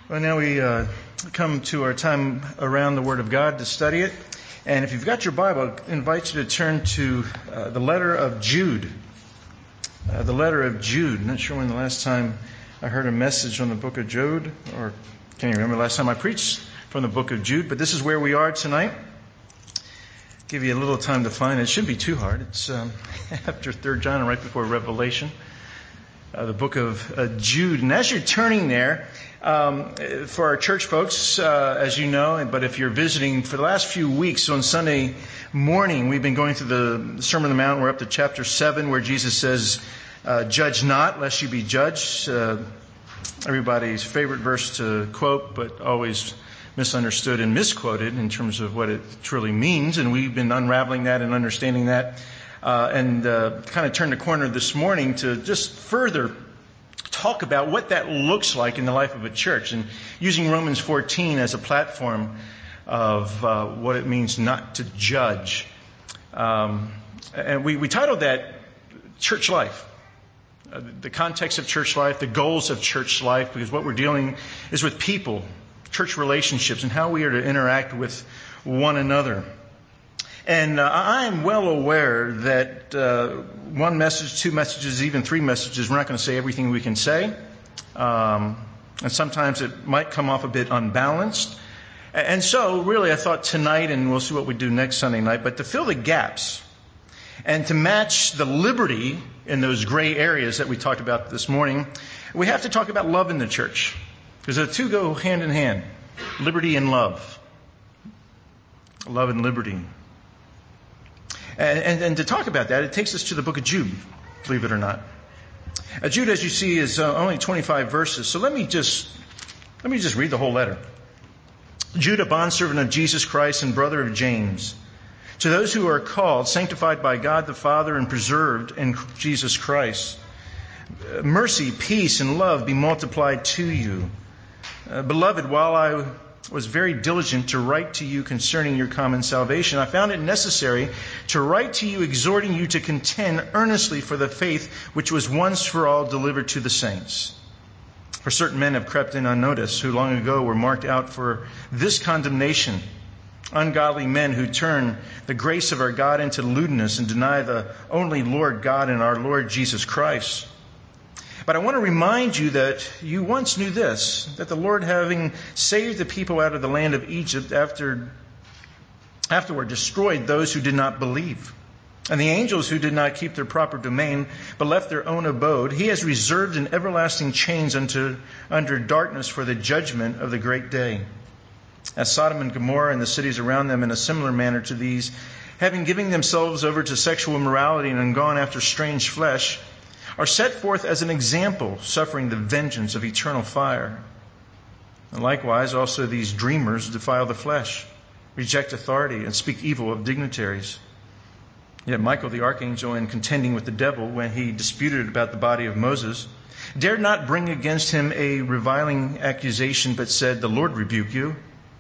Well, now we come to our time around the Word of God to study it. And if you've got your Bible, I invite you to turn to the letter of Jude. The letter of Jude. Not sure when the last time I heard a message on the book of Jude, or can't even remember the last time I preached from the book of Jude, but this is where we are tonight. Give you a little time to find it. It shouldn't be too hard. It's after 3 John and right before Revelation. The book of Jude. And as you're turning there, for our church folks, as you know, but if you're visiting for the last few weeks on Sunday morning, we've been going through the Sermon on the Mount. We're up to chapter 7 where Jesus says, judge not lest you be judged. Everybody's favorite verse to quote, but always misunderstood and misquoted in terms of what it truly means. And we've been unraveling that and understanding that. And kind of turned the corner this morning to just further talk about what that looks like in the life of a church, and using Romans 14 as a platform of what it means not to judge. And we titled that Church Life, the context of church life, the goals of church life, because what we're dealing is with people, church relationships, and how we are to interact with one another. And I am well aware that one message, 2 messages, even 3 messages, we're not going to say everything we can say. And sometimes it might come off a bit unbalanced. And so really I thought tonight, and we'll see what we do next Sunday night, but to fill the gaps and to match the liberty in those gray areas that we talked about this morning, we have to talk about love in the church. Because the two go hand in hand. Liberty and love. Love and liberty. And to talk about that, it takes us to the book of Jude, believe it or not. Jude, as you see, is only 25 verses. So let me just read the whole letter. Jude, a bondservant of Jesus Christ and brother of James, to those who are called, sanctified by God the Father, and preserved in Jesus Christ, mercy, peace, and love be multiplied to you. Beloved, while I was very diligent to write to you concerning your common salvation, I found it necessary to write to you exhorting you to contend earnestly for the faith which was once for all delivered to the saints. For certain men have crept in unnoticed, who long ago were marked out for this condemnation, ungodly men who turn the grace of our God into lewdness and deny the only Lord God and our Lord Jesus Christ. But I want to remind you that you once knew this, that the Lord, having saved the people out of the land of Egypt, afterward destroyed those who did not believe. And the angels who did not keep their proper domain, but left their own abode, he has reserved in everlasting chains under darkness for the judgment of the great day. As Sodom and Gomorrah and the cities around them in a similar manner to these, having given themselves over to sexual immorality and gone after strange flesh, are set forth as an example, suffering the vengeance of eternal fire. And likewise, also these dreamers defile the flesh, reject authority, and speak evil of dignitaries. Yet Michael the archangel, in contending with the devil when he disputed about the body of Moses, dared not bring against him a reviling accusation, but said, "The Lord rebuke you."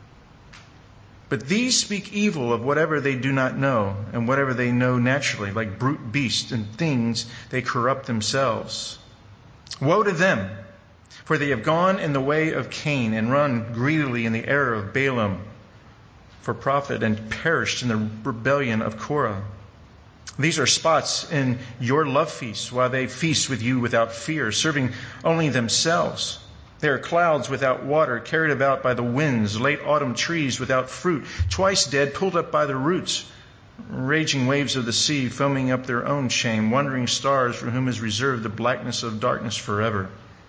But these speak evil of whatever they do not know, and whatever they know naturally, like brute beasts and things they corrupt themselves. Woe to them, for they have gone in the way of Cain, and run greedily in the error of Balaam for profit, and perished in the rebellion of Korah. These are spots in your love feasts, while they feast with you without fear, serving only themselves. They are clouds without water, carried about by the winds, late autumn trees without fruit, twice dead, pulled up by the roots, raging waves of the sea, foaming up their own shame, wandering stars for whom is reserved the blackness of darkness forever.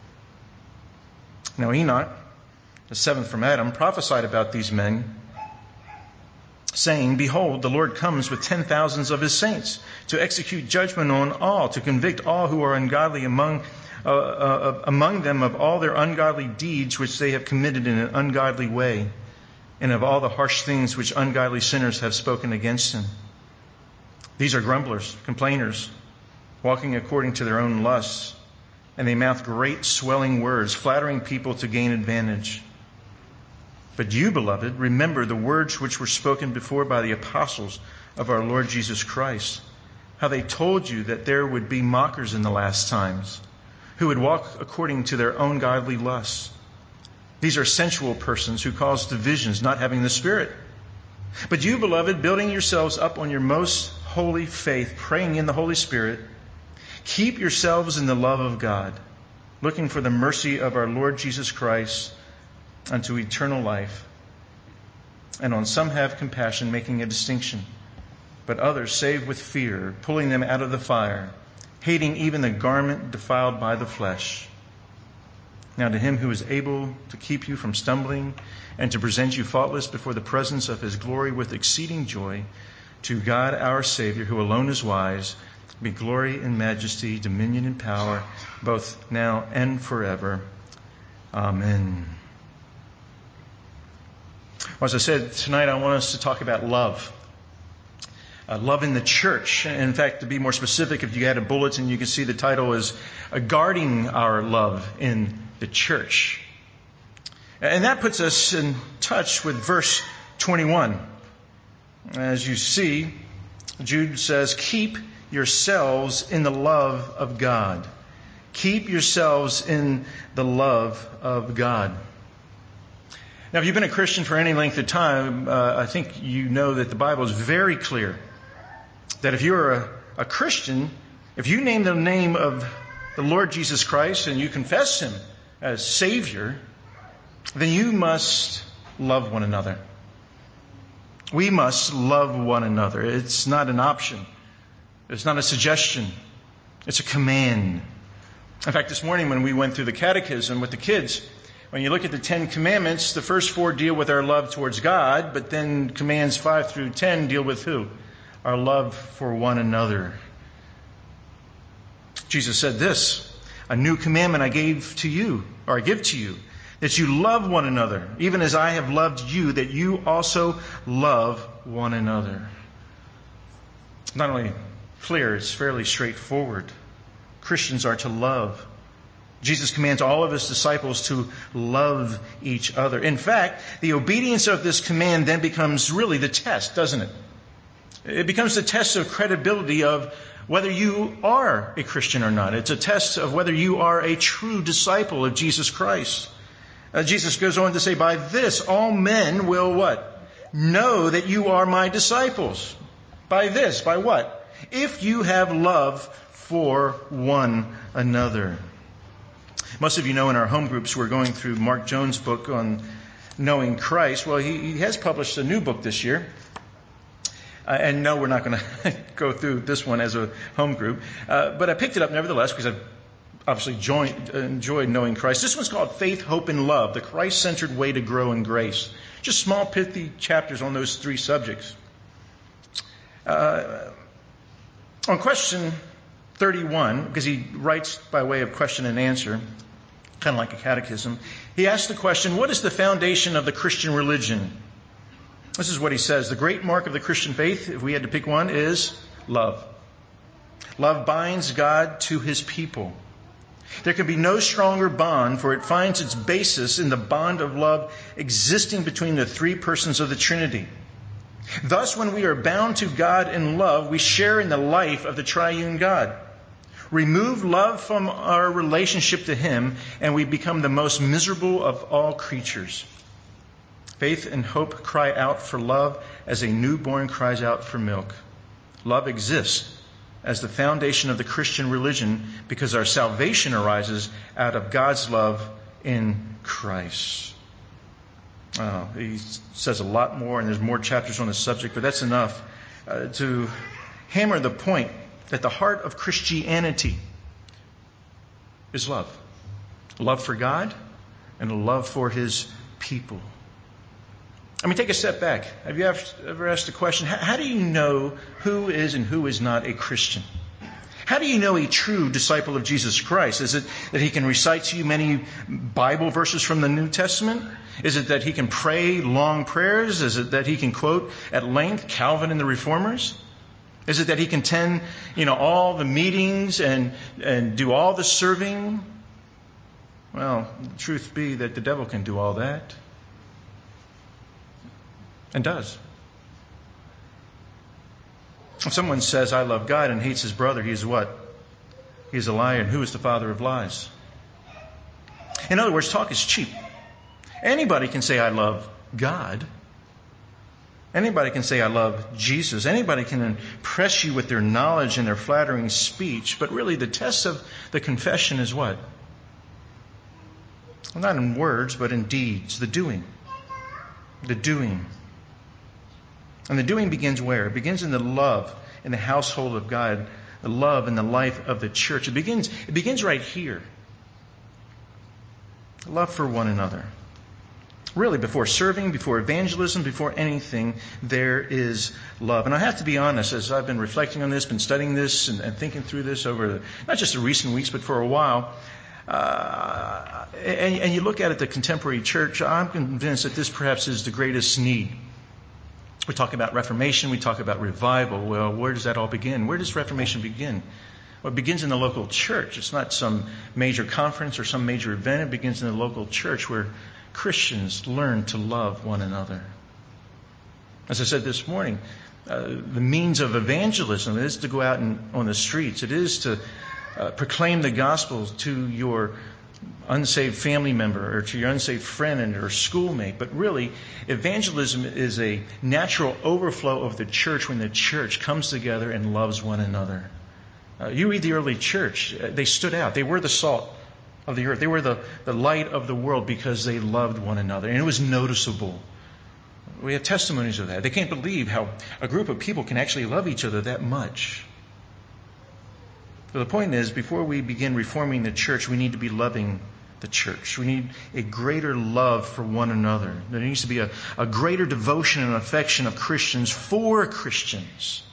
Now Enoch, the 7th from Adam, prophesied about these men, saying, "Behold, the Lord comes with 10,000s of his saints, to execute judgment on all, to convict all who are ungodly among them of all their ungodly deeds which they have committed in an ungodly way, and of all the harsh things which ungodly sinners have spoken against him. These are grumblers, complainers, walking according to their own lusts, and they mouth great swelling words, flattering people to gain advantage. But you, beloved, remember the words which were spoken before by the apostles of our Lord Jesus Christ, how they told you that there would be mockers in the last times, who would walk according to their own godly lusts. These are sensual persons who cause divisions, not having the Spirit. But you, beloved, building yourselves up on your most holy faith, praying in the Holy Spirit, keep yourselves in the love of God, looking for the mercy of our Lord Jesus Christ unto eternal life. And on some have compassion, making a distinction, but others save with fear, pulling them out of the fire, hating even the garment defiled by the flesh. Now to him who is able to keep you from stumbling and to present you faultless before the presence of his glory with exceeding joy, to God our Savior, who alone is wise, be glory and majesty, dominion and power, both now and forever. Amen. Well, as I said, tonight I want us to talk about love. Love in the church. In fact, to be more specific, if you had a bulletin, you can see the title is Guarding Our Love in the Church. And that puts us in touch with verse 21. As you see, Jude says, keep yourselves in the love of God. Keep yourselves in the love of God. Now, if you've been a Christian for any length of time, I think you know that the Bible is very clear that if you're a Christian, if you name the name of the Lord Jesus Christ and you confess Him as Savior, then you must love one another. We must love one another. It's not an option. It's not a suggestion. It's a command. In fact, this morning when we went through the catechism with the kids, when you look at the 10 commandments, the first 4 deal with our love towards God, but then commands 5 through 10 deal with who? Our love for one another. Jesus said this, a new commandment I give to you, that you love one another, even as I have loved you, that you also love one another. It's not only clear, it's fairly straightforward. Christians are to love. Jesus commands all of His disciples to love each other. In fact, the obedience of this command then becomes really the test, doesn't it? It becomes the test of credibility of whether you are a Christian or not. It's a test of whether you are a true disciple of Jesus Christ. Jesus goes on to say, by this all men will what? Know that you are my disciples. By this, by what? If you have love for one another. Most of you know in our home groups we're going through Mark Jones' book on knowing Christ. Well, he has published a new book this year. And no, we're not going to go through this one as a home group. But I picked it up nevertheless because I've obviously enjoyed knowing Christ. This one's called Faith, Hope, and Love, the Christ-centered way to grow in grace. Just small, pithy chapters on those 3 subjects. On question 31, because he writes by way of question and answer, kind of like a catechism, he asks the question, what is the foundation of the Christian religion? This is what he says. The great mark of the Christian faith, if we had to pick one, is love. Love binds God to His people. There can be no stronger bond, for it finds its basis in the bond of love existing between the 3 persons of the Trinity. Thus, when we are bound to God in love, we share in the life of the triune God. Remove love from our relationship to Him, and we become the most miserable of all creatures. Faith and hope cry out for love as a newborn cries out for milk. Love exists as the foundation of the Christian religion because our salvation arises out of God's love in Christ. He says a lot more, and there's more chapters on this subject, but that's enough to hammer the point that the heart of Christianity is love. Love for God and a love for His people. I mean, take a step back. Have you ever asked the question, how do you know who is and who is not a Christian? How do you know a true disciple of Jesus Christ? Is it that he can recite to you many Bible verses from the New Testament? Is it that he can pray long prayers? Is it that he can quote at length Calvin and the Reformers? Is it that he can attend, all the meetings and do all the serving? Well, the truth be that the devil can do all that. And does. If someone says, I love God and hates his brother, he is what? He is a liar. And who is the father of lies? In other words, talk is cheap. Anybody can say, I love God. Anybody can say, I love Jesus. Anybody can impress you with their knowledge and their flattering speech. But really, the test of the confession is what? Well, not in words, but in deeds. The doing. The doing. And the doing begins where? It begins in the love in the household of God. The love in the life of the church. It begins right here. Love for one another. Really, before serving, before evangelism, before anything, there is love. And I have to be honest, as I've been reflecting on this, been studying this and thinking through this over not just the recent weeks, but for a while, and you look at it, the contemporary church, I'm convinced that this perhaps is the greatest need. We talk about Reformation, we talk about revival. Well, where does that all begin? Where does Reformation begin? Well, it begins in the local church. It's not some major conference or some major event. It begins in the local church where Christians learn to love one another. As I said this morning, the means of evangelism is to go out on the streets. It is to proclaim the gospel to your unsaved family member or to your unsaved friend or schoolmate. But really, evangelism is a natural overflow of the church when the church comes together and loves one another. You read the early church. They stood out. They were the salt of the earth. They were the light of the world because they loved one another. And it was noticeable. We have testimonies of that. They can't believe how a group of people can actually love each other that much. So the point is, before we begin reforming the church, we need to be loving the church. We need a greater love for one another. There needs to be a greater devotion and affection of Christians for Christians.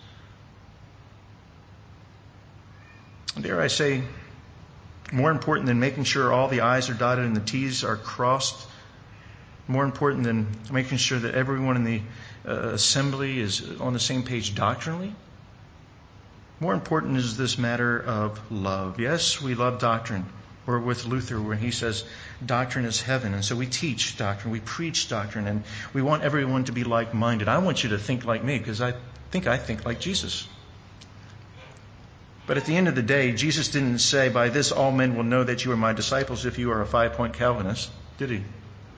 Dare I say, more important than making sure all the I's are dotted and the T's are crossed, more important than making sure that everyone in the assembly is on the same page doctrinally, more important is this matter of love. Yes, we love doctrine. We're with Luther when he says doctrine is heaven. And so we teach doctrine, we preach doctrine, and we want everyone to be like-minded. I want you to think like me because I think like Jesus. But at the end of the day, Jesus didn't say, by this all men will know that you are my disciples if you are a 5-point Calvinist, did he?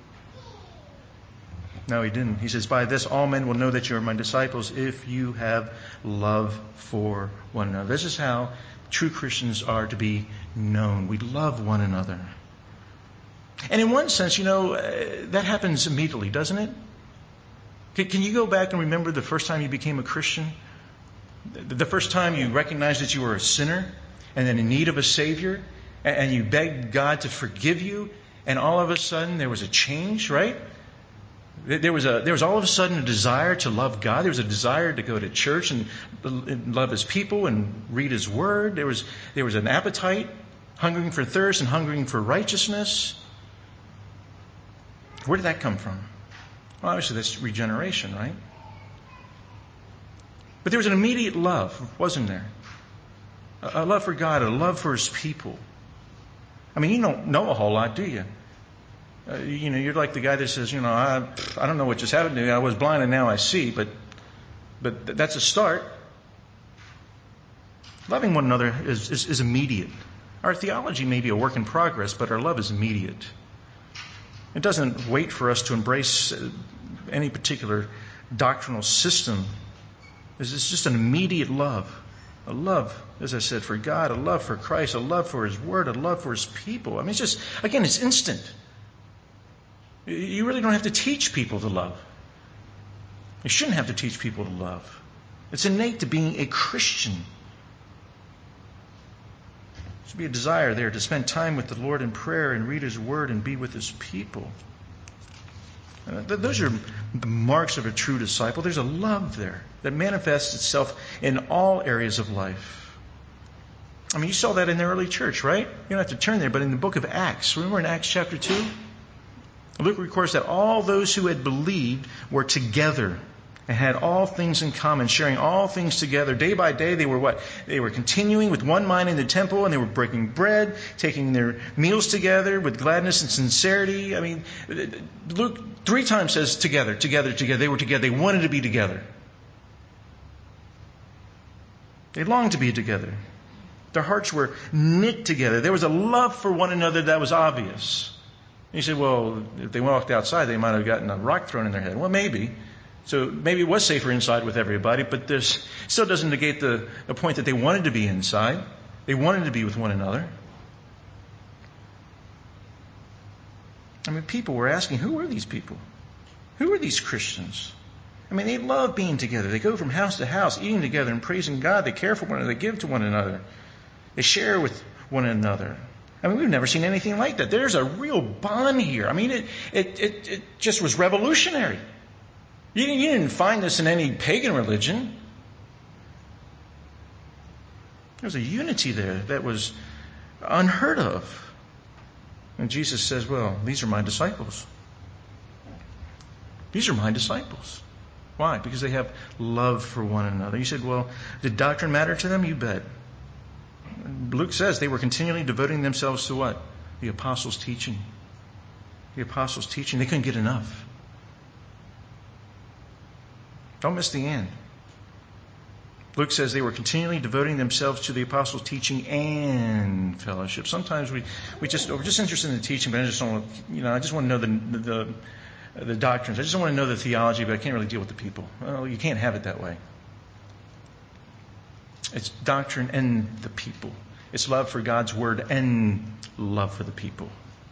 No, he didn't. He says, by this all men will know that you are my disciples if you have love for one another. This is how true Christians are to be known. We love one another. And in one sense, that happens immediately, doesn't it? Can you go back and remember the first time you became a Christian? The first time you recognized that you were a sinner and then in need of a Savior, and you begged God to forgive you, and all of a sudden there was a change, right? There was all of a sudden a desire to love God. There was a desire to go to church and love His people and read His Word. There was an appetite, hungering for thirst and hungering for righteousness. Where did that come from? Well, obviously that's regeneration, right? But there was an immediate love, wasn't there? A love for God, a love for His people. I mean, you don't know a whole lot, do you? You're like the guy that says, I don't know what just happened to me. I was blind and now I see, but that's a start. Loving one another is immediate. Our theology may be a work in progress, but our love is immediate. It doesn't wait for us to embrace any particular doctrinal system. It's just an immediate love. A love, as I said, for God, a love for Christ, a love for His Word, a love for His people. I mean, it's instant. You really don't have to teach people to love. You shouldn't have to teach people to love. It's innate to being a Christian. There should be a desire there to spend time with the Lord in prayer and read His Word and be with His people. Those are the marks of a true disciple. There's a love there that manifests itself in all areas of life. I mean, you saw that in the early church, right? You don't have to turn there, but in the book of Acts, remember in Acts chapter 2? Luke records that all those who had believed were together and had all things in common, sharing all things together. Day by day, they were what? They were continuing with one mind in the temple, and they were breaking bread, taking their meals together with gladness and sincerity. I mean, Luke 3 times says together, together, together. They were together. They wanted to be together. They longed to be together. Their hearts were knit together. There was a love for one another that was obvious. You say, well, if they walked outside, they might have gotten a rock thrown in their head. Well, maybe. So maybe it was safer inside with everybody, but this still doesn't negate the point that they wanted to be inside. They wanted to be with one another. I mean, people were asking, who are these people? Who are these Christians? I mean, they love being together. They go from house to house, eating together and praising God. They care for one another. They give to one another. They share with one another. I mean, we've never seen anything like that. There's a real bond here. I mean, it just was revolutionary. You didn't find this in any pagan religion. There's a unity there that was unheard of. And Jesus says, well, these are my disciples. These are my disciples. Why? Because they have love for one another. You said, well, did doctrine matter to them? You bet. Luke says they were continually devoting themselves to what? The apostles' teaching. The apostles' teaching. They couldn't get enough. Don't miss the end. Luke says they were continually devoting themselves to the apostles' teaching and fellowship. Sometimes we're just interested in the teaching, but I just want to know the doctrines. I just want to know the theology, but I can't really deal with the people. Well, you can't have it that way. It's doctrine and the people. It's love for God's word and love for the people.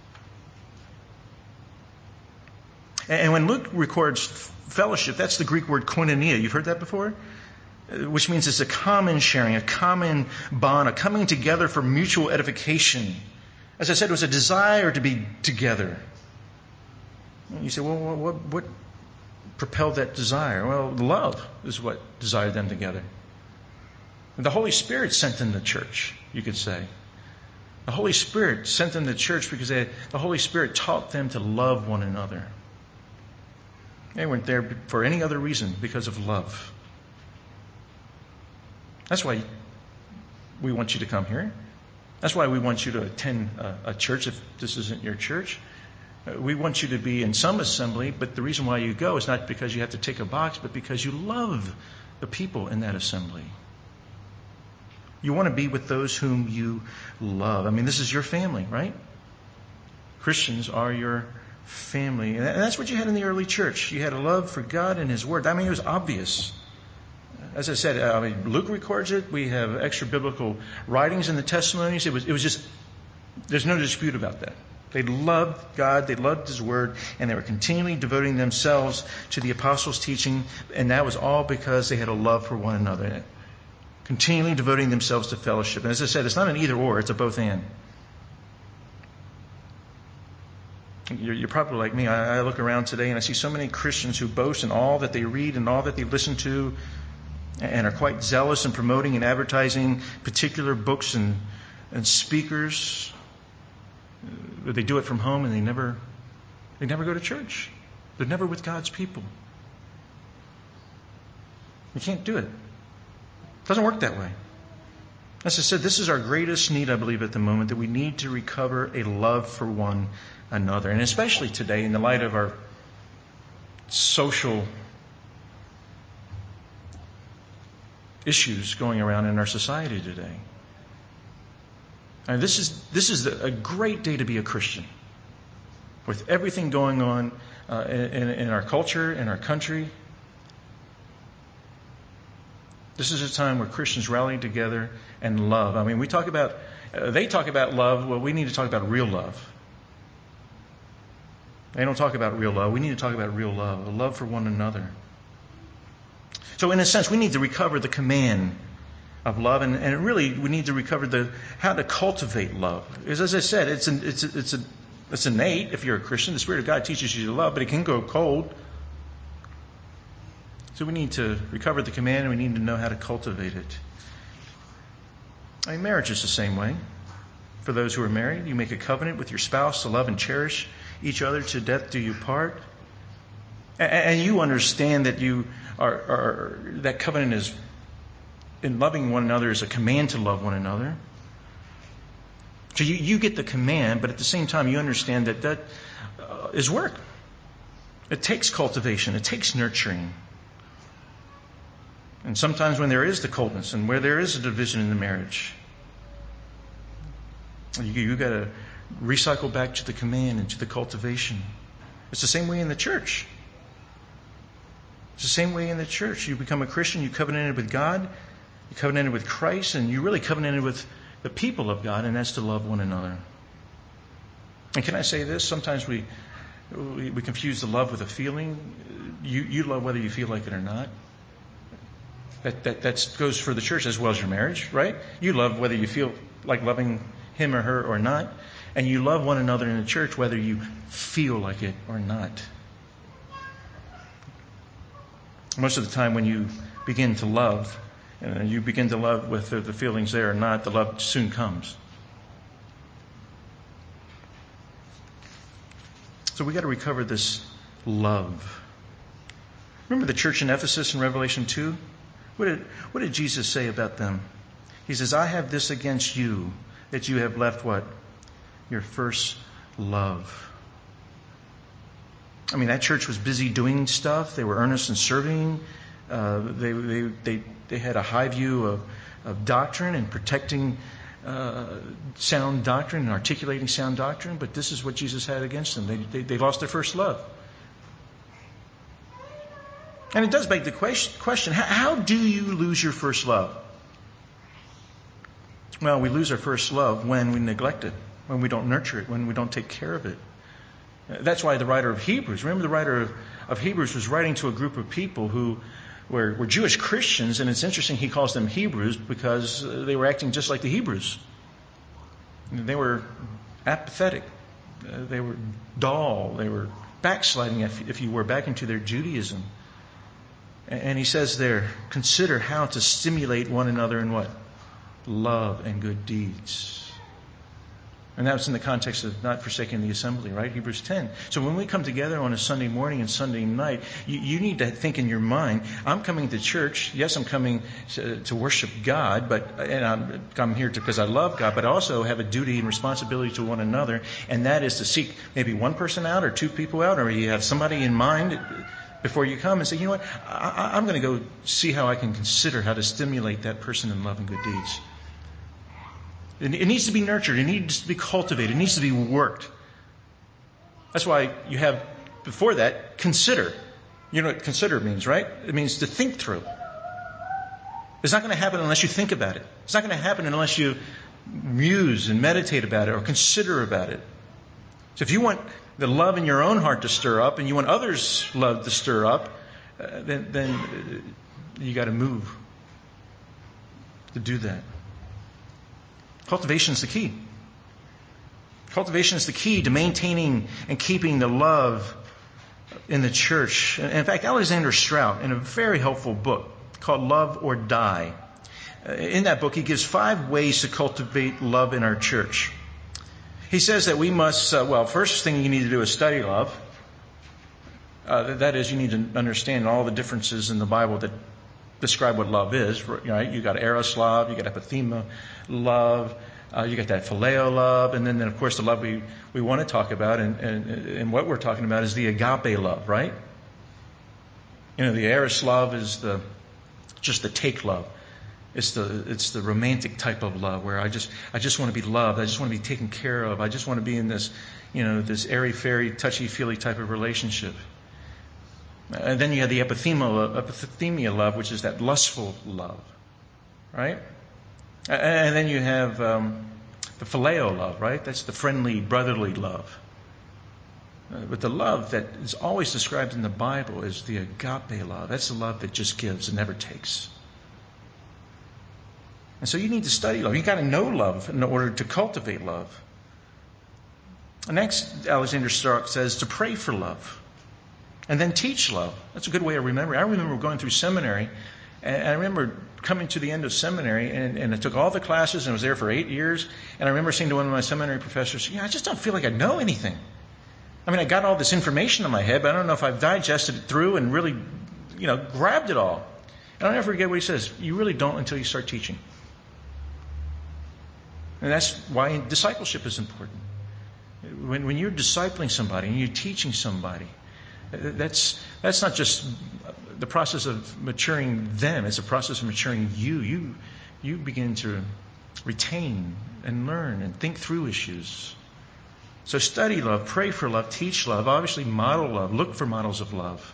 And when Luke records fellowship, that's the Greek word koinonia. You've heard that before? Which means it's a common sharing, a common bond, a coming together for mutual edification. As I said, it was a desire to be together. You say, well, what propelled that desire? Well, love is what desired them together. The Holy Spirit sent them to church, you could say. The Holy Spirit sent them to church because the Holy Spirit taught them to love one another. They weren't there for any other reason, because of love. That's why we want you to come here. That's why we want you to attend a church if this isn't your church. We want you to be in some assembly, but the reason why you go is not because you have to tick a box, but because you love the people in that assembly. You want to be with those whom you love. I mean, this is your family, right? Christians are your family. And that's what you had in the early church. You had a love for God and His Word. I mean, it was obvious. As I said, Luke records it. We have extra biblical writings in the testimonies. It was just, there's no dispute about that. They loved God, they loved His Word, and they were continually devoting themselves to the apostles' teaching, and that was all because they had a love for one another. Continually devoting themselves to fellowship. And as I said, it's not an either or, it's a both and. You're probably like me. I look around today and I see so many Christians who boast in all that they read and all that they listen to, and are quite zealous in promoting and advertising particular books and speakers. They do it from home and they never go to church. They're never with God's people. You can't do it. It doesn't work that way. As I said, this is our greatest need, I believe, at the moment, that we need to recover a love for one another. And especially today, in the light of our social issues going around in our society today. And this is a great day to be a Christian. With everything going on in our culture, in our country, this is a time where Christians rally together and love. I mean, they talk about love. Well, we need to talk about real love. They don't talk about real love. We need to talk about real love, a love for one another. So in a sense, we need to recover the command of love, and really we need to recover how to cultivate love. Because as I said, it's innate if you're a Christian. The Spirit of God teaches you to love, but it can go cold. So we need to recover the command, and we need to know how to cultivate it. I mean, marriage is the same way. For those who are married, you make a covenant with your spouse to love and cherish each other to death do you part. And you understand that you are that covenant is in loving one another is a command to love one another. So you get the command, but at the same time you understand that is work. It takes cultivation. It takes nurturing. And sometimes when there is the coldness and where there is a division in the marriage, you got to recycle back to the command and to the cultivation. It's the same way in the church. It's the same way in the church. You become a Christian, you covenanted with God, you covenanted with Christ, and you really covenanted with the people of God, and that's to love one another. And can I say this? Sometimes we confuse the love with a feeling. You love whether you feel like it or not. That goes for the church as well as your marriage, right? You love whether you feel like loving him or her or not. And you love one another in the church whether you feel like it or not. Most of the time when you begin to love, you begin to love whether the feelings there or not, the love soon comes. So we got to recover this love. Remember the church in Ephesus in Revelation 2? What did Jesus say about them? He says, I have this against you, that you have left what? Your first love. I mean, that church was busy doing stuff. They were earnest in serving. They had a high view of doctrine and protecting sound doctrine and articulating sound doctrine. But this is what Jesus had against them. They lost their first love. And it does beg the question, how do you lose your first love? Well, we lose our first love when we neglect it, when we don't nurture it, when we don't take care of it. That's why the writer of Hebrews, remember the writer of Hebrews was writing to a group of people who were Jewish Christians, and it's interesting he calls them Hebrews because they were acting just like the Hebrews. They were apathetic. They were dull. They were backsliding, if you were, back into their Judaism. And he says there, consider how to stimulate one another in what? Love and good deeds. And that was in the context of not forsaking the assembly, right? Hebrews 10. So when we come together on a Sunday morning and Sunday night, you need to think in your mind, I'm coming to church. Yes, I'm coming to worship God, and I'm come here because I love God, but I also have a duty and responsibility to one another, and that is to seek maybe one person out or two people out, or you have somebody in mind before you come and say, you know what, I'm going to go see how I can consider how to stimulate that person in love and good deeds. It needs to be nurtured. It needs to be cultivated. It needs to be worked. That's why you have, before that, consider. You know what consider means, right? It means to think through. It's not going to happen unless you think about it. It's not going to happen unless you muse and meditate about it or consider about it. So if you want the love in your own heart to stir up and you want others' love to stir up, then you got to move to do that. Cultivation is the key. Cultivation is the key to maintaining and keeping the love in the church. And in fact, Alexander Strout, in a very helpful book called Love or Die, in that book he gives 5 ways to cultivate love in our church. He says that we must, first thing you need to do is study love. That is, you need to understand all the differences in the Bible that describe what love is, right? You got eros love, you got epithema love, you got that phileo love, and then of course the love we want to talk about, and what we're talking about is the agape love, right? You know, the eros love is just the take love. It's the romantic type of love where I just want to be loved, I just want to be taken care of, I just want to be in this, this airy-fairy, touchy-feely type of relationship. And then you have the epithemia love, which is that lustful love, right? And then you have the phileo love, right? That's the friendly, brotherly love. But the love that is always described in the Bible is the agape love. That's the love that just gives and never takes. And so you need to study love. You've got to know love in order to cultivate love. Next, Alexander Stark says to pray for love. And then teach love. That's a good way of remembering. I remember going through seminary, and I remember coming to the end of seminary, and I took all the classes, and I was there for 8 years, and I remember saying to one of my seminary professors, I just don't feel like I know anything. I mean, I got all this information in my head, but I don't know if I've digested it through and really, grabbed it all. And I'll never forget what he says. You really don't until you start teaching. And that's why discipleship is important. When you're discipling somebody and you're teaching somebody, that's not just the process of maturing them. It's a process of maturing you. You begin to retain and learn and think through issues. So study love, pray for love, teach love, obviously model love, look for models of love.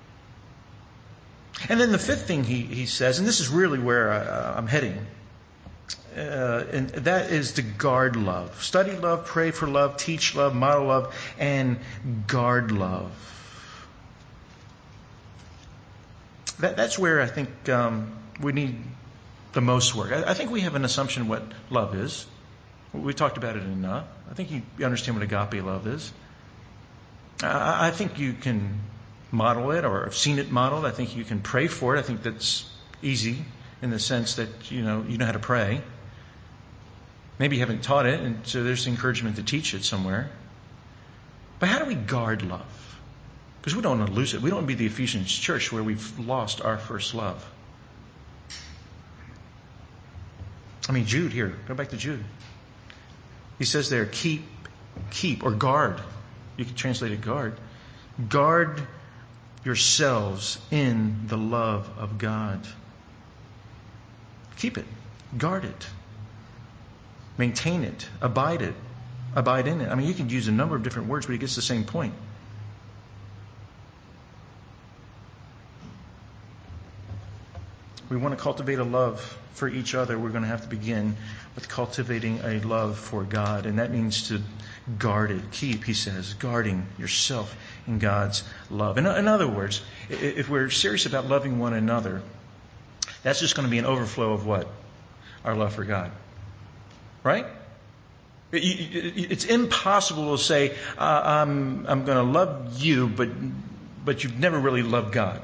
And then the fifth thing he says, and this is really where I'm heading, and that is to guard love. Study love, pray for love, teach love, model love, and guard love. That's where I think we need the most work. I think we have an assumption what love is. We talked about it enough. I think you understand what agape love is. I think you can model it or have seen it modeled. I think you can pray for it. I think that's easy in the sense that you know how to pray. Maybe you haven't taught it, and so there's encouragement to teach it somewhere. But how do we guard love? Because we don't want to lose it. We don't want to be the Ephesians church where we've lost our first love. I mean, Jude here. Go back to Jude. He says there, keep, or guard. You can translate it guard. Guard yourselves in the love of God. Keep it. Guard it. Maintain it. Abide it. Abide in it. I mean, you can use a number of different words, but it gets the same point. We want to cultivate a love for each other. We're going to have to begin with cultivating a love for God. And that means to guard it. Keep, he says, guarding yourself in God's love. In other words, if we're serious about loving one another, that's just going to be an overflow of what? Our love for God. Right? It's impossible to say, I'm going to love you, but you've never really loved God.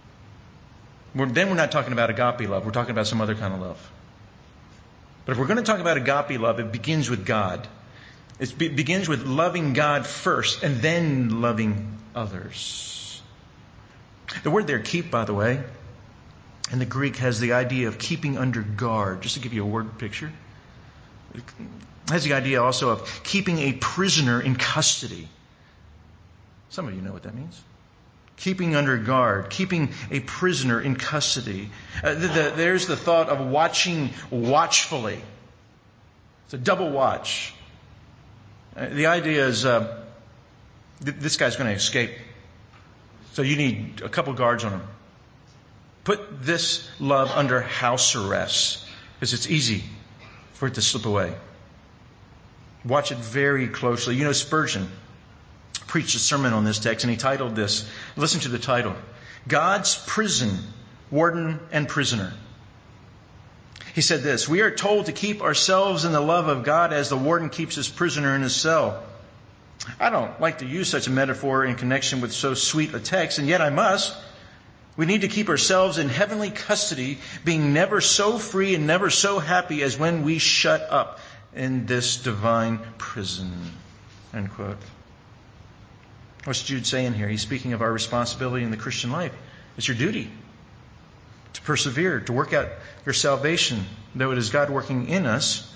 Then we're not talking about agape love. We're talking about some other kind of love. But if we're going to talk about agape love, it begins with God. It begins with loving God first and then loving others. The word there, keep, by the way, in the Greek has the idea of keeping under guard. Just to give you a word picture. It has the idea also of keeping a prisoner in custody. Some of you know what that means. Keeping under guard, keeping a prisoner in custody. There's the thought of watching watchfully. It's a double watch. The idea is this guy's going to escape. So you need a couple guards on him. Put this love under house arrest because it's easy for it to slip away. Watch it very closely. You know, Spurgeon preached a sermon on this text, and he titled this, listen to the title, God's Prison, Warden and Prisoner. He said this, we are told to keep ourselves in the love of God as the warden keeps his prisoner in his cell. I don't like to use such a metaphor in connection with so sweet a text, and yet I must. We need to keep ourselves in heavenly custody, being never so free and never so happy as when we shut up in this divine prison. End quote. What's Jude saying here? He's speaking of our responsibility in the Christian life. It's your duty to persevere, to work out your salvation, though it is God working in us,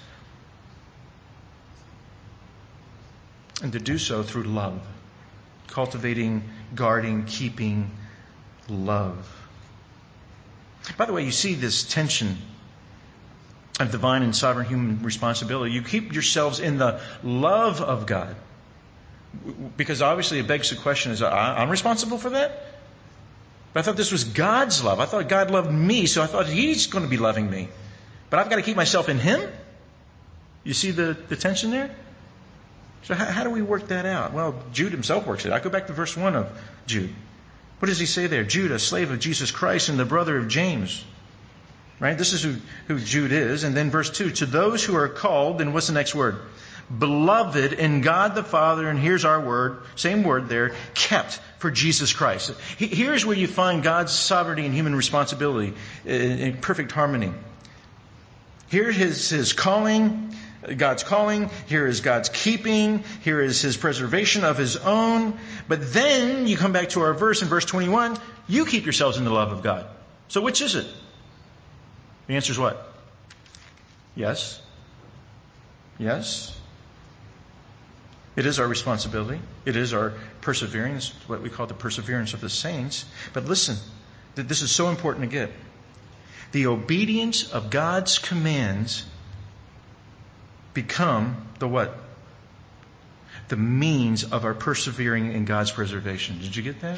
and to do so through love. Cultivating, guarding, keeping love. By the way, you see this tension of divine and sovereign human responsibility. You keep yourselves in the love of God. Because obviously it begs the question, is I'm responsible for that? But I thought this was God's love. I thought God loved me, so I thought He's going to be loving me. But I've got to keep myself in Him? You see the tension there? So how do we work that out? Well, Jude himself works it. I go back to verse 1 of Jude. What does he say there? Jude, a slave of Jesus Christ and the brother of James. Right? This is who Jude is. And then verse 2, to those who are called, and what's the next word? Beloved in God the Father, and here's our word, same word there, kept for Jesus Christ. Here's where you find God's sovereignty and human responsibility in perfect harmony. Here is His calling, God's calling. Here is God's keeping. Here is His preservation of His own. But then you come back to our verse in verse 21, you keep yourselves in the love of God. So which is it? The answer is what? Yes. Yes. It is our responsibility. It is our perseverance, what we call the perseverance of the saints. But listen, this is so important to get. The obedience of God's commands become the what? the means of our persevering in God's preservation. Did you get that?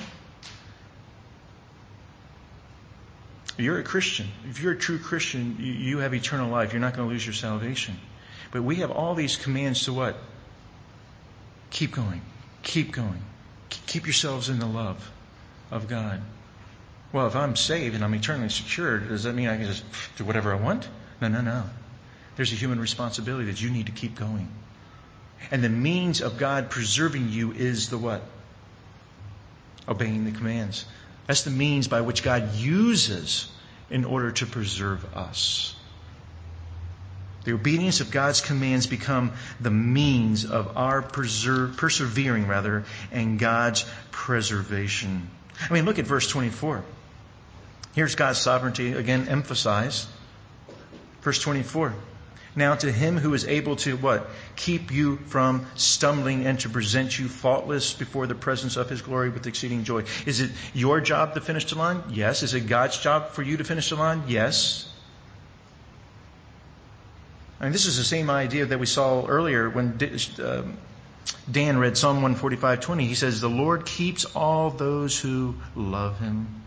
You're a Christian. If you're a true Christian, you have eternal life. You're not going to lose your salvation. But we have all these commands to what? Keep going. Keep going. Keep yourselves in the love of God. Well, if I'm saved and I'm eternally secured, does that mean I can just do whatever I want? No. There's a human responsibility that you need to keep going. And the means of God preserving you is the what? Obeying the commands. That's the means by which God uses in order to preserve us. The obedience of God's commands become the means of our persevering in God's preservation. I mean, look at verse 24. Here's God's sovereignty again emphasized. Verse 24. Now to him who is able to what? Keep you from stumbling and to present you faultless before the presence of his glory with exceeding joy. Is it your job to finish the line? Yes. Is it God's job for you to finish the line? Yes. I mean, this is the same idea that we saw earlier when Dan read Psalm 145:20. He says, the Lord keeps all those who love him.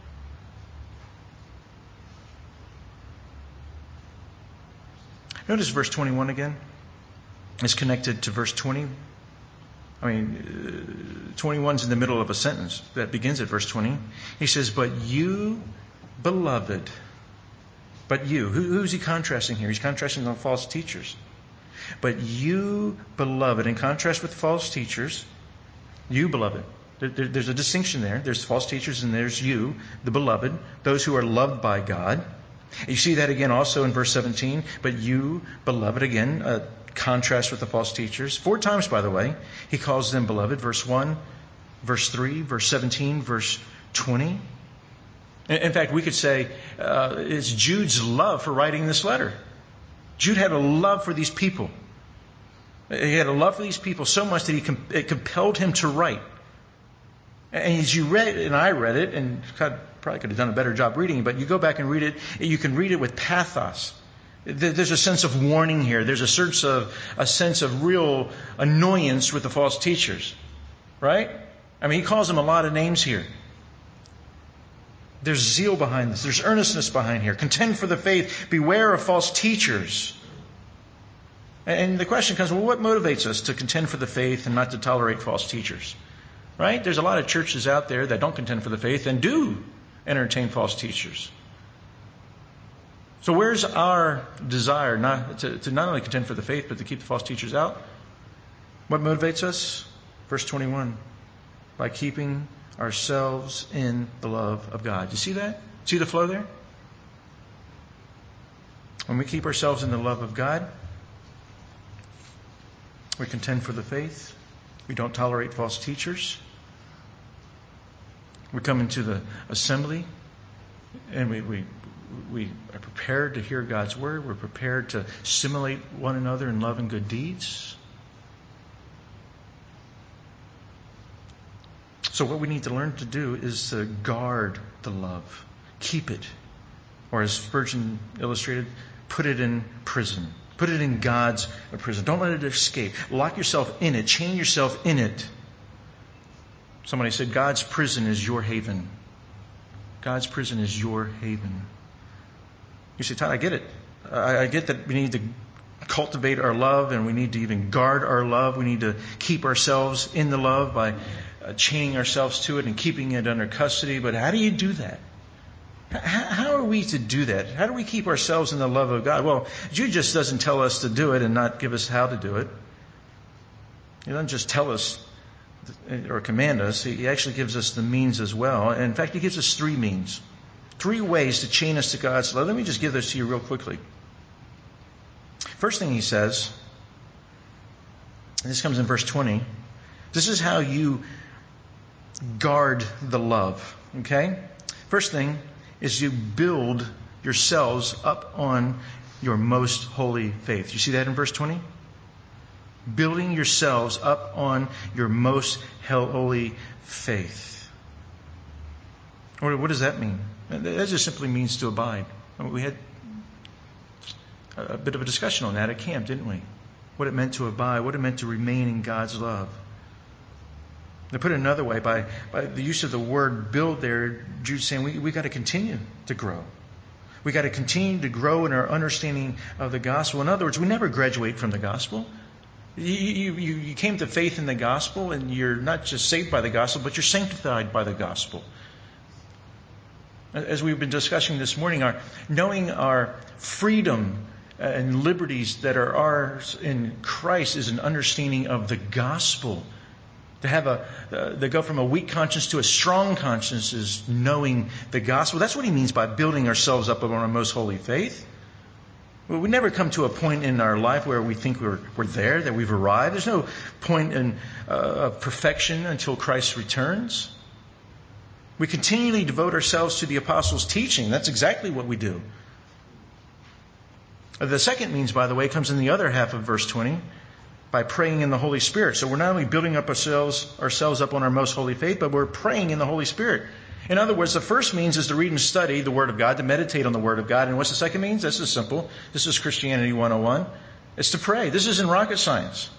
Notice verse 21 again. It's connected to verse 20. I mean, 21's in the middle of a sentence that begins at verse 20. He says, but you, beloved. But you. Who's he contrasting here? He's contrasting the false teachers. But you, beloved, in contrast with false teachers, you, beloved. There's a distinction there. There's false teachers and there's you, the beloved, those who are loved by God. You see that again also in verse 17. But you, beloved, again, a contrast with the false teachers. 4 times, by the way, he calls them beloved. Verse 1, verse 3, verse 17, verse 20. In fact, we could say it's Jude's love for writing this letter. Jude had a love for these people. He had a love for these people so much that it compelled him to write. And as you read it, and I read it, and God probably could have done a better job reading it, but you go back and read it, you can read it with pathos. There's a sense of warning here. There's a sense of real annoyance with the false teachers. Right? I mean, he calls them a lot of names here. There's zeal behind this. There's earnestness behind here. Contend for the faith. Beware of false teachers. And the question comes, well, what motivates us to contend for the faith and not to tolerate false teachers? Right? There's a lot of churches out there that don't contend for the faith and do entertain false teachers. So where's our desire to not only contend for the faith, but to keep the false teachers out? What motivates us? Verse 21. By keeping ourselves in the love of God. You see that? See the flow there? When we keep ourselves in the love of God, we contend for the faith. We don't tolerate false teachers. We come into the assembly and we are prepared to hear God's word. We're prepared to stimulate one another in love and good deeds. So what we need to learn to do is to guard the love. Keep it. Or as Spurgeon illustrated, put it in prison. Put it in God's prison. Don't let it escape. Lock yourself in it. Chain yourself in it. Somebody said, God's prison is your haven. God's prison is your haven. You say, Todd, I get it. I get that we need to cultivate our love and we need to even guard our love. We need to keep ourselves in the love by chaining ourselves to it and keeping it under custody. But how do you do that? How are we to do that? How do we keep ourselves in the love of God? Well, Jude just doesn't tell us to do it and not give us how to do it. He doesn't just tell us or command us. He actually gives us the means as well. And in fact, he gives us 3 means. 3 ways to chain us to God's love. Let me just give this to you real quickly. First thing he says, and this comes in verse 20, this is how you guard the love. Okay? First thing is you build yourselves up on your most holy faith. You see that in verse 20? Building yourselves up on your most holy faith. What does that mean? That just simply means to abide. We had a bit of a discussion on that at camp, didn't we? what it meant to abide, what it meant to remain in God's love. To put it another way, by the use of the word build there, Jude's saying we got to continue to grow. We got to continue to grow in our understanding of the gospel. In other words, we never graduate from the gospel. You came to faith in the gospel, and you're not just saved by the gospel, but you're sanctified by the gospel. As we've been discussing this morning, knowing our freedom and liberties that are ours in Christ is an understanding of the gospel. To go from a weak conscience to a strong conscience is knowing the gospel. That's what he means by building ourselves up on our most holy faith. We never come to a point in our life where we think we're there, that we've arrived. There's no point in perfection until Christ returns. We continually devote ourselves to the apostles' teaching. That's exactly what we do. The second means, by the way, comes in the other half of verse 20, by praying in the Holy Spirit. So we're not only building up ourselves up on our most holy faith, but we're praying in the Holy Spirit. In other words, the first means is to read and study the Word of God, to meditate on the Word of God. And what's the second means? This is simple. This is Christianity 101. It's to pray. This isn't rocket science.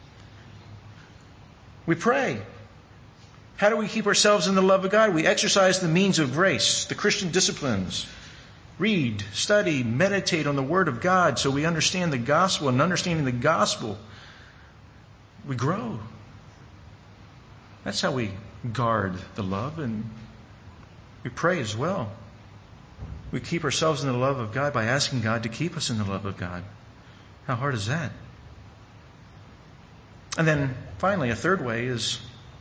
We pray. How do we keep ourselves in the love of God? We exercise the means of grace, the Christian disciplines. Read, study, meditate on the Word of God so we understand the gospel. And understanding the gospel, we grow. That's how we guard the love, and we pray as well. We keep ourselves in the love of God by asking God to keep us in the love of God. How hard is that? And then finally, a third way is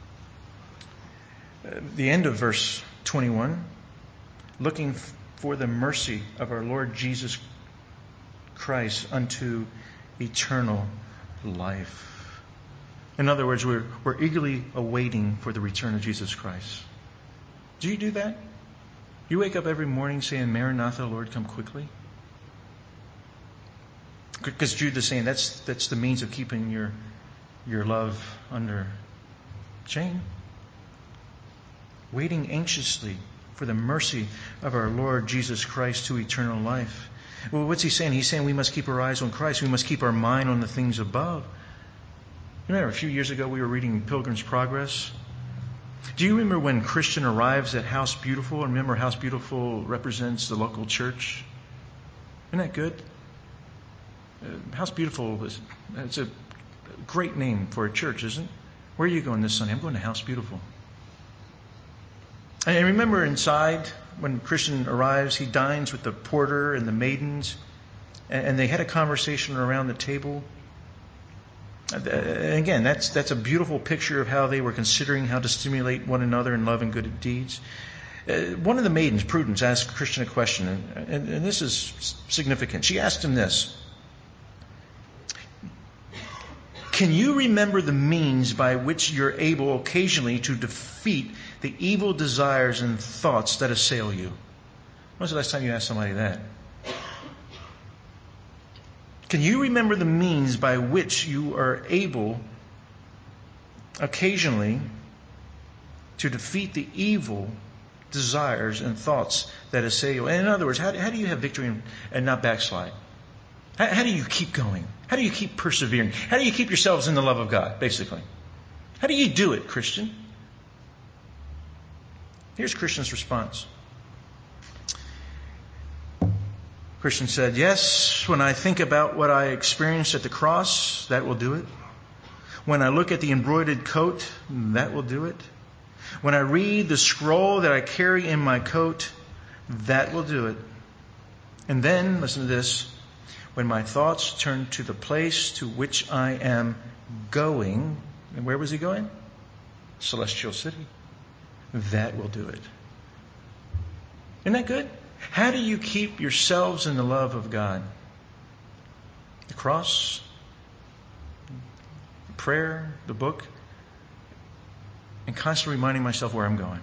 the end of verse 21, looking for the mercy of our Lord Jesus Christ unto eternal life. In other words, we're eagerly awaiting for the return of Jesus Christ. Do you do that? You wake up every morning saying, Maranatha, Lord, come quickly? Because Jude is saying that's the means of keeping your love under chain. Waiting anxiously for the mercy of our Lord Jesus Christ to eternal life. Well, what's he saying? He's saying we must keep our eyes on Christ. We must keep our mind on the things above. You remember a few years ago we were reading Pilgrim's Progress? Do you remember when Christian arrives at House Beautiful? Remember, House Beautiful represents the local church. Isn't that good? House Beautiful it's a great name for a church, isn't it? Where are you going this Sunday? I'm going to House Beautiful. And remember inside, when Christian arrives, he dines with the porter and the maidens, and they had a conversation around the table. And again, that's a beautiful picture of how they were considering how to stimulate one another in love and good deeds. One of the maidens, Prudence, asked Christian a question, and this is significant. She asked him this: can you remember the means by which you're able occasionally to defeat the evil desires and thoughts that assail you? When was the last time you asked somebody that? Can you remember the means by which you are able occasionally to defeat the evil desires and thoughts that assail you? And in other words, how do you have victory and not backslide? How do you keep going? How do you keep persevering? How do you keep yourselves in the love of God, basically? How do you do it, Christian? Here's Christian's response. Christian said, yes, when I think about what I experienced at the cross, that will do it. When I look at the embroidered coat, that will do it. When I read the scroll that I carry in my coat, that will do it. And then, listen to this, when my thoughts turn to the place to which I am going, and where was he going? Celestial city. That will do it. Isn't that good? How do you keep yourselves in the love of God? The cross, the prayer, the book, and constantly reminding myself where I'm going.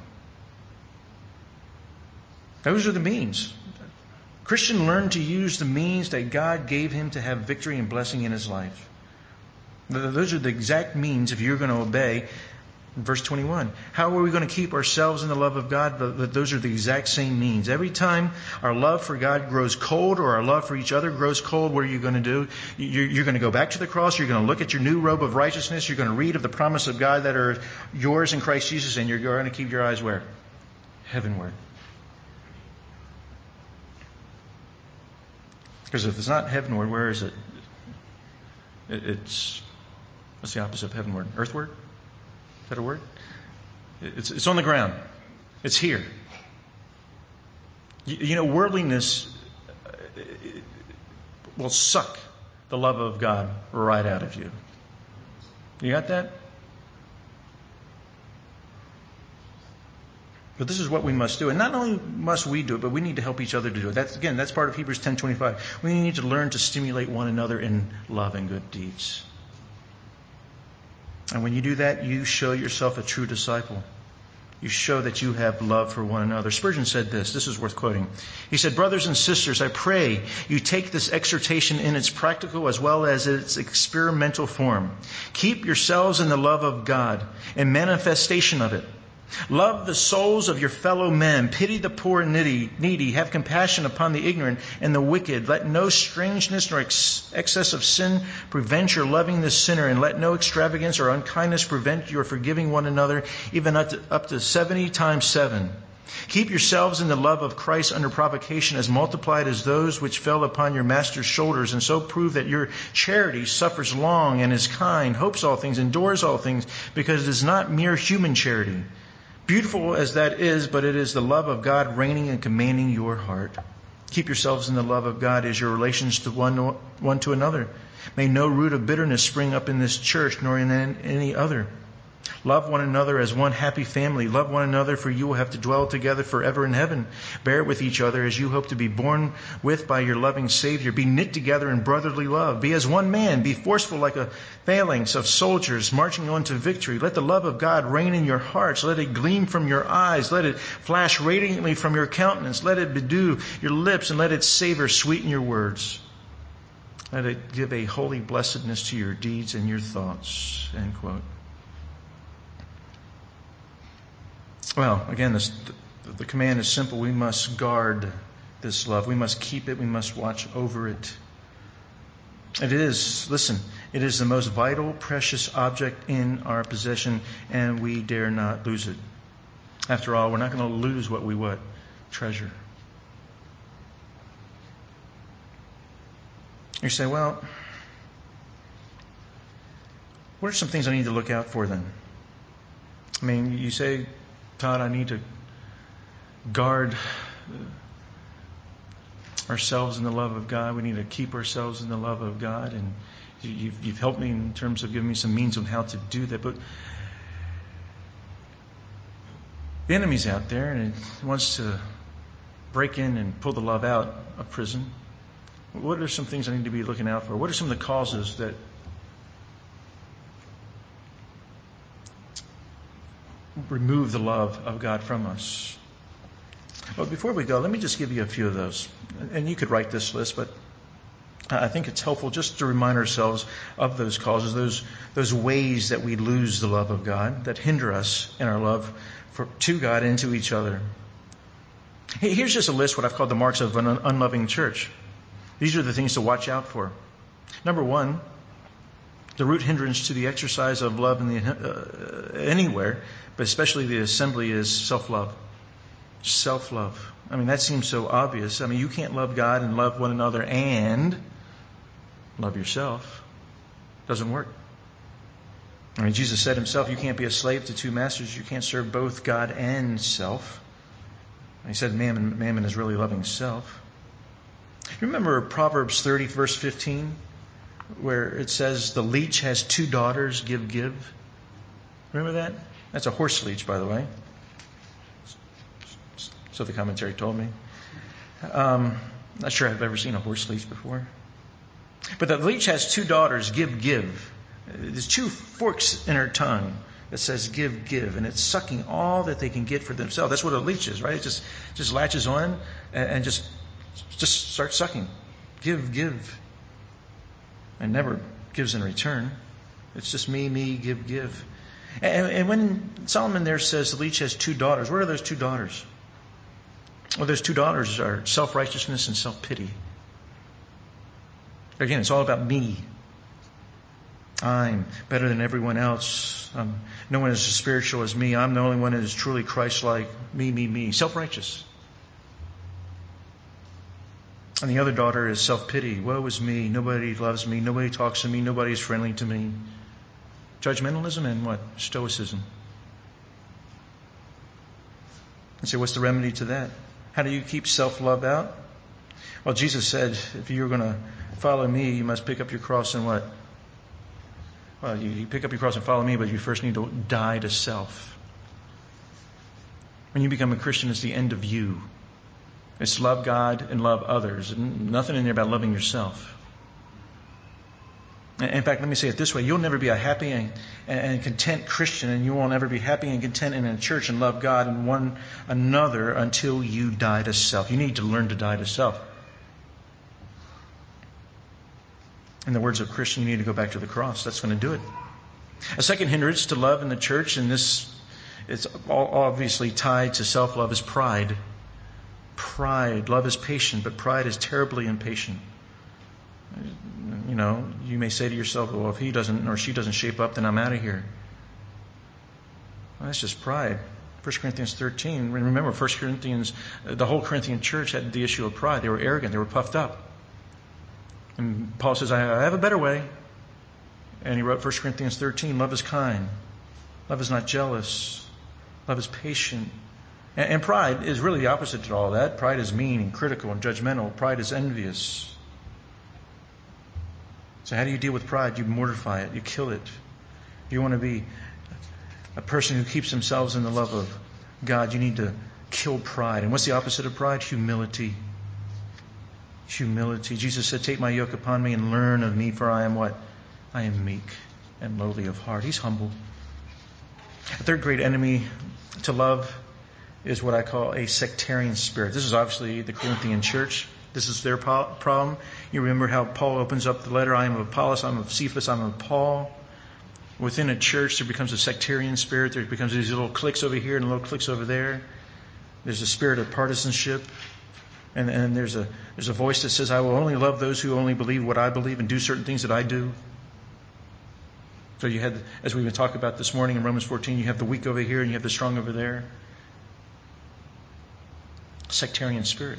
Those are the means. Christian learned to use the means that God gave him to have victory and blessing in his life. Those are the exact means, if you're going to obey In verse 21, how are we going to keep ourselves in the love of God? Those are the exact same means. Every time our love for God grows cold or our love for each other grows cold, what are you going to do? You're going to go back to the cross. You're going to look at your new robe of righteousness. You're going to read of the promise of God that are yours in Christ Jesus, and you're going to keep your eyes where? Heavenward. Because if it's not heavenward, where is it? What's the opposite of heavenward? Earthward? Is that a word? It's on the ground. It's here. You know, worldliness will suck the love of God right out of you. You got that? But this is what we must do. And not only must we do it, but we need to help each other to do it. That's part of Hebrews 10:25. We need to learn to stimulate one another in love and good deeds. And when you do that, you show yourself a true disciple. You show that you have love for one another. Spurgeon said this. This is worth quoting. He said, brothers and sisters, I pray you take this exhortation in its practical as well as its experimental form. Keep yourselves in the love of God and manifestation of it. Love the souls of your fellow men. Pity the poor and needy. Have compassion upon the ignorant and the wicked. Let no strangeness nor excess of sin prevent your loving the sinner, and let no extravagance or unkindness prevent your forgiving one another, even up to 70 times 7. Keep yourselves in the love of Christ under provocation as multiplied as those which fell upon your master's shoulders, and so prove that your charity suffers long and is kind, hopes all things, endures all things, because it is not mere human charity. Beautiful as that is, but it is the love of God reigning and commanding your heart. Keep yourselves in the love of God as your relations to one to another. May no root of bitterness spring up in this church, nor in any other. Love one another as one happy family. Love one another, for you will have to dwell together forever in heaven. Bear with each other as you hope to be born with by your loving Savior. Be knit together in brotherly love. Be as one man. Be forceful like a phalanx of soldiers marching on to victory. Let the love of God reign in your hearts. Let it gleam from your eyes. Let it flash radiantly from your countenance. Let it bedew your lips, and let its savor sweeten your words. Let it give a holy blessedness to your deeds and your thoughts. End quote. Well, again, the command is simple. We must guard this love. We must keep it. We must watch over it. It is the most vital, precious object in our possession, and we dare not lose it. After all, we're not going to lose what we treasure. You say, well, what are some things I need to look out for then? I mean, you say, Todd, I need to guard ourselves in the love of God. We need to keep ourselves in the love of God. And you've helped me in terms of giving me some means on how to do that. But the enemy's out there and it wants to break in and pull the love out of prison. What are some things I need to be looking out for? What are some of the causes that remove the love of God from us? Well, before we go, let me just give you a few of those. And you could write this list, but I think it's helpful just to remind ourselves of those causes, those ways that we lose the love of God, that hinder us in our love to God and to each other. Here's just a list, what I've called the marks of an unloving church. These are the things to watch out for. Number 1, the root hindrance to the exercise of love anywhere, but especially the assembly, is self-love. Self-love. I mean, that seems so obvious. I mean, you can't love God and love one another and love yourself. It doesn't work. I mean, Jesus said himself, you can't be a slave to two masters. You can't serve both God and self. And he said mammon is really loving self. Remember Proverbs 30, verse 15, where it says, the leech has 2 daughters, give. Remember that? That's a horse leech, by the way. So the commentary told me. Not sure I've ever seen a horse leech before. But the leech has 2 daughters, give. There's 2 forks in her tongue that says give. And it's sucking all that they can get for themselves. That's what a leech is, right? It just latches on and just starts sucking. Give. And never gives in return. It's just me, give. And when Solomon there says the leech has two daughters, what are those two daughters? Well, those two daughters are self-righteousness and self-pity. Again, it's all about me. I'm better than everyone else. No one is as spiritual as me. I'm the only one that is truly Christ-like. Me. Self-righteous. And the other daughter is self-pity. Woe is me. Nobody loves me. Nobody talks to me. Nobody is friendly to me. Judgmentalism and what? Stoicism. And so what's the remedy to that? How do you keep self-love out? Well, Jesus said, if you're going to follow me, you must pick up your cross and what? Well, you pick up your cross and follow me, but you first need to die to self. When you become a Christian, it's the end of you. It's love God and love others. And nothing in there about loving yourself. In fact, let me say it this way. You'll never be a happy and content Christian, and you won't ever be happy and content in a church and love God and one another until you die to self. You need to learn to die to self. In the words of Christian, you need to go back to the cross. That's going to do it. A second hindrance to love in the church, and this is obviously tied to self-love, is pride. Pride. Love is patient, but pride is terribly impatient. You know, you may say to yourself, well, if he doesn't or she doesn't shape up, then I'm out of here. Well, that's just pride. 1 Corinthians 13. Remember, 1 Corinthians, the whole Corinthian church had the issue of pride. They were arrogant. They were puffed up. And Paul says, I have a better way. And he wrote 1 Corinthians 13, love is kind. Love is not jealous. Love is patient. And pride is really the opposite to all that. Pride is mean and critical and judgmental. Pride is envious. So how do you deal with pride? You mortify it. You kill it. You want to be a person who keeps themselves in the love of God. You need to kill pride. And what's the opposite of pride? Humility. Humility. Jesus said, take my yoke upon me and learn of me, for I am what? I am meek and lowly of heart. He's humble. A third great enemy to love is what I call a sectarian spirit. This is obviously the Corinthian church. This is their problem. You remember how Paul opens up the letter, I am of Apollos, I am of Cephas, I am of Paul. Within a church, there becomes a sectarian spirit. There becomes these little cliques over here and little cliques over there. There's a spirit of partisanship. And there's a voice that says, I will only love those who only believe what I believe and do certain things that I do. So you had, as we've been talking about this morning in Romans 14, you have the weak over here and you have the strong over there. Sectarian spirit.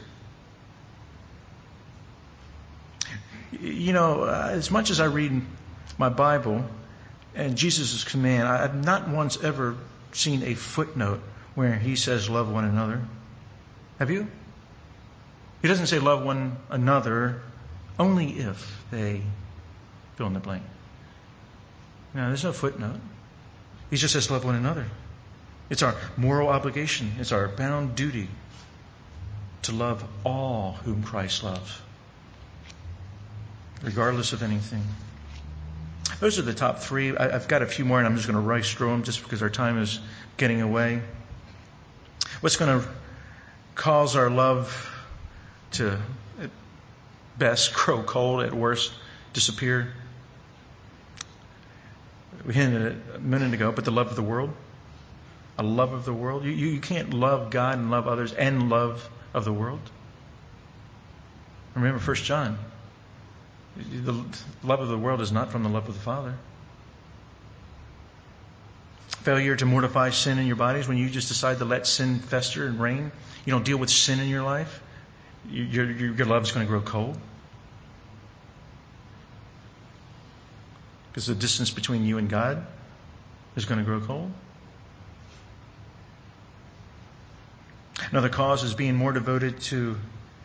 You know, as much as I read my Bible and Jesus' command, I've not once ever seen a footnote where he says love one another. Have you? He doesn't say love one another only if they fill in the blank. No, there's no footnote. He just says love one another. It's our moral obligation. It's our bound duty to love all whom Christ loves, regardless of anything. Those are the top three. I've got a few more, and I'm just going to rush through them just because our time is getting away. What's going to cause our love to, at best, grow cold, at worst, disappear? We hinted at it a minute ago, but the love of the world. A love of the world. You can't love God and love others and love of the world. Remember 1 John. The love of the world is not from the love of the Father. Failure to mortify sin in your bodies, when you just decide to let sin fester and reign, you don't deal with sin in your life, your love is going to grow cold. Because the distance between you and God is going to grow cold. Another cause is being more devoted to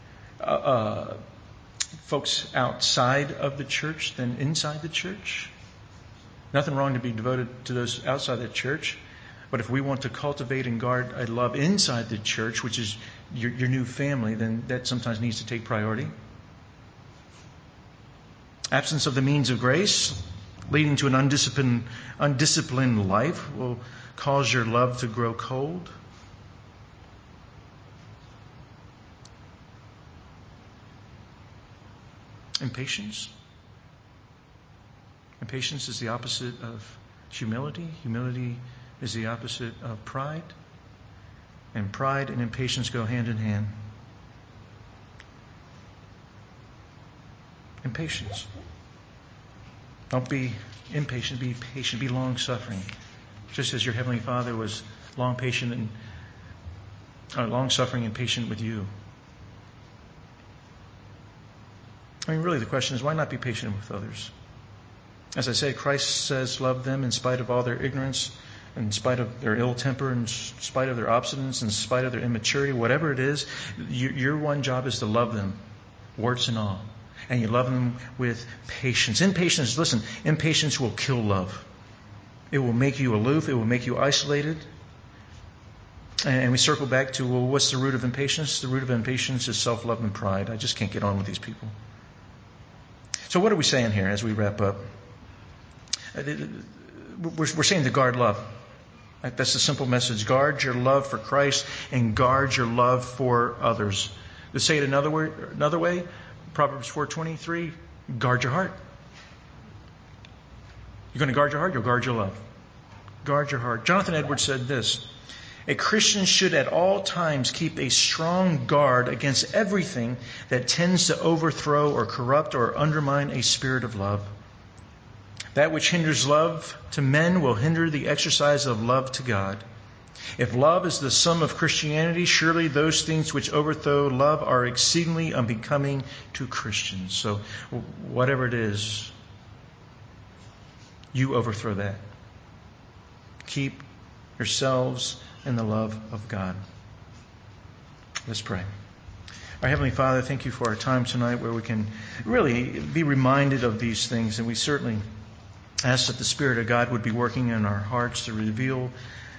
folks outside of the church than inside the church. Nothing wrong to be devoted to those outside the church. But if we want to cultivate and guard a love inside the church, which is your new family, then that sometimes needs to take priority. Absence of the means of grace, leading to an undisciplined life, will cause your love to grow cold. Impatience. Impatience is the opposite of humility. Humility is the opposite of pride. And pride and impatience go hand in hand. Impatience. Don't be impatient, be patient, be long-suffering. Just as your Heavenly Father was long-suffering and patient with you. I mean, really the question is, why not be patient with others? As I said, Christ says, love them in spite of all their ignorance, in spite of their ill temper, in spite of their obstinance, in spite of their immaturity, whatever it is, your one job is to love them, warts and all. And you love them with patience. Impatience, listen, impatience will kill love. It will make you aloof. It will make you isolated. And we circle back to, well, what's the root of impatience? The root of impatience is self-love and pride. I just can't get on with these people. So what are we saying here as we wrap up? We're saying to guard love. That's the simple message. Guard your love for Christ and guard your love for others. To say it another way, Proverbs 4:23, guard your heart. You're going to guard your heart, you'll guard your love. Guard your heart. Jonathan Edwards said this: a Christian should at all times keep a strong guard against everything that tends to overthrow or corrupt or undermine a spirit of love. That which hinders love to men will hinder the exercise of love to God. If love is the sum of Christianity, surely those things which overthrow love are exceedingly unbecoming to Christians. So whatever it is, you overthrow that. Keep yourselves in the love of God. Let's pray. Our Heavenly Father, thank you for our time tonight where we can really be reminded of these things. And we certainly ask that the Spirit of God would be working in our hearts to reveal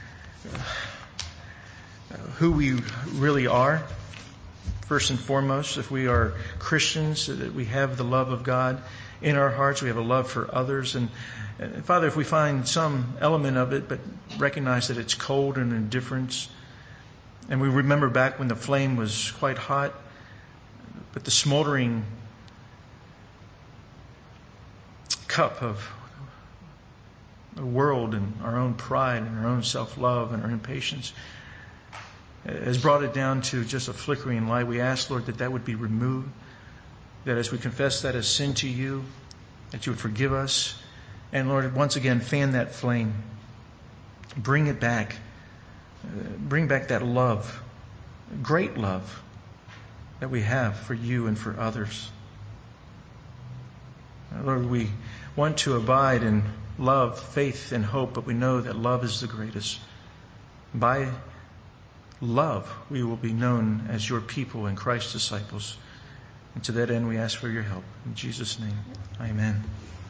who we really are. First and foremost, if we are Christians, that we have the love of God in our hearts. We have a love for others. And Father, if we find some element of it, but recognize that it's cold and indifference, and we remember back when the flame was quite hot, but the smoldering cup of the world and our own pride and our own self-love and our impatience has brought it down to just a flickering light. We ask, Lord, that would be removed, that as we confess that as sin to you, that you would forgive us. And Lord, once again, fan that flame. Bring it back. Bring back that love, great love that we have for you and for others. Lord, we want to abide in love, faith, and hope, but we know that love is the greatest. By love, we will be known as your people and Christ's disciples. And to that end, we ask for your help. In Jesus' name, amen.